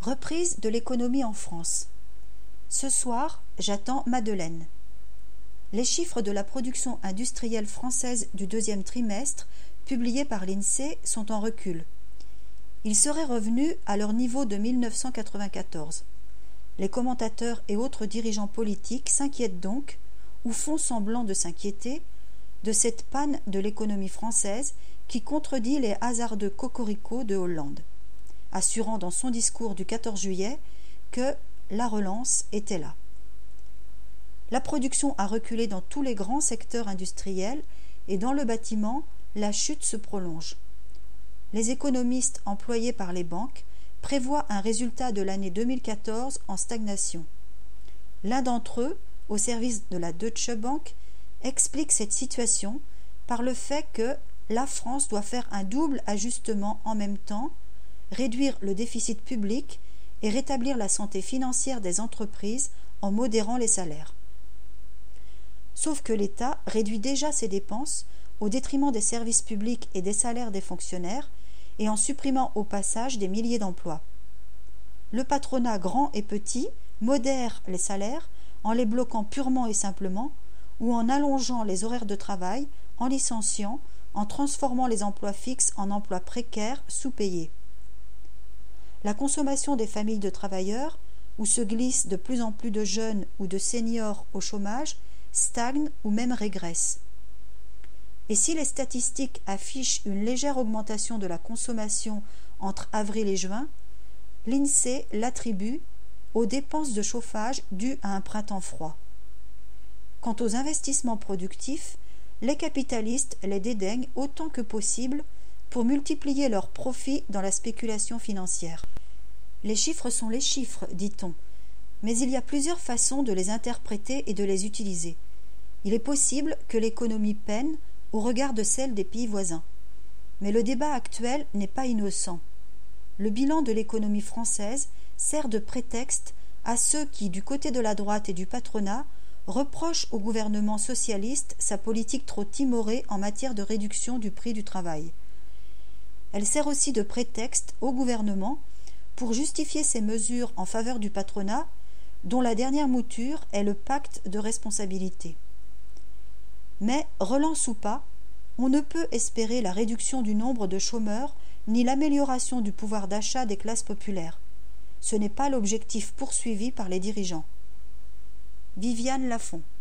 Reprise de l'économie en France. Ce soir, j'attends Madeleine. Les chiffres de la production industrielle française du deuxième trimestre, publiés par l'INSEE, sont en recul. Ils seraient revenus à leur niveau de 1994. Les commentateurs et autres dirigeants politiques s'inquiètent donc, ou font semblant de s'inquiéter, de cette panne de l'économie française qui contredit les hasardeux cocoricots de Hollande, assurant dans son discours du 14 juillet que la relance était là. La production a reculé dans tous les grands secteurs industriels et dans le bâtiment, la chute se prolonge. Les économistes employés par les banques prévoient un résultat de l'année 2014 en stagnation. L'un d'entre eux, au service de la Deutsche Bank, explique cette situation par le fait que la France doit faire un double ajustement en même temps, réduire le déficit public et rétablir la santé financière des entreprises en modérant les salaires. Sauf que l'État réduit déjà ses dépenses au détriment des services publics et des salaires des fonctionnaires et en supprimant au passage des milliers d'emplois. Le patronat grand et petit modère les salaires en les bloquant purement et simplement ou en allongeant les horaires de travail, en licenciant, en transformant les emplois fixes en emplois précaires sous-payés. La consommation des familles de travailleurs, où se glissent de plus en plus de jeunes ou de seniors au chômage, stagne ou même régresse. Et si les statistiques affichent une légère augmentation de la consommation entre avril et juin, l'INSEE l'attribue aux dépenses de chauffage dues à un printemps froid. Quant aux investissements productifs, les capitalistes les dédaignent autant que possible pour multiplier leurs profits dans la spéculation financière. Les chiffres sont les chiffres, dit-on, mais il y a plusieurs façons de les interpréter et de les utiliser. Il est possible que l'économie peine au regard de celle des pays voisins. Mais le débat actuel n'est pas innocent. Le bilan de l'économie française sert de prétexte à ceux qui, du côté de la droite et du patronat, reprochent au gouvernement socialiste sa politique trop timorée en matière de réduction du prix du travail. Elle sert aussi de prétexte au gouvernement pour justifier ses mesures en faveur du patronat, dont la dernière mouture est le pacte de responsabilité. Mais, relance ou pas, on ne peut espérer la réduction du nombre de chômeurs ni l'amélioration du pouvoir d'achat des classes populaires. Ce n'est pas l'objectif poursuivi par les dirigeants. Viviane Lafont.